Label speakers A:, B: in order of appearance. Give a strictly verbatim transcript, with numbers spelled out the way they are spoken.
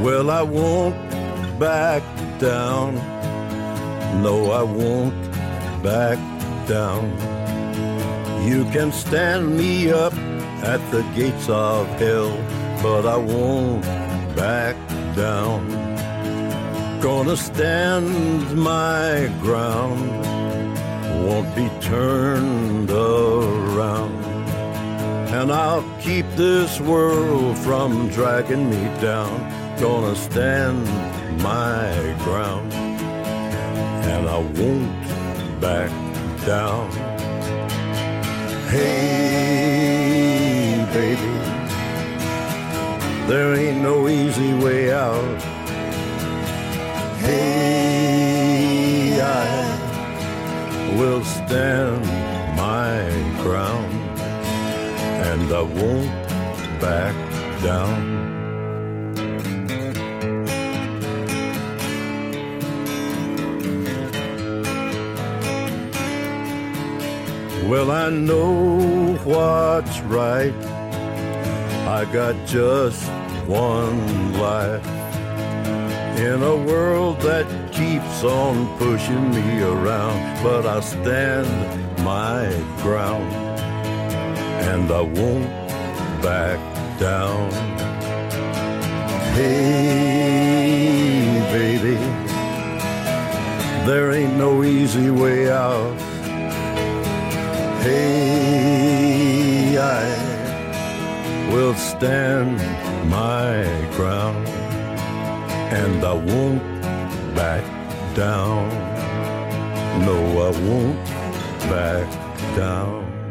A: Well, I won't back down. No, I won't back down. You can stand me up at the gates of hell, but I won't back down. Gonna stand my ground, won't be turned around. And I'll keep this world from dragging me down. Gonna stand my ground, and I won't back down. Hey, baby, there ain't no easy way out. Hey, I will stand my ground, and I won't back down. Well, I know what's right. I got just one life in a world that keeps on pushing me around, but I stand my ground, and I won't back down. Hey, baby, there ain't no easy way out. Hey, I will stand my ground, and I won't back down. No, I won't back down.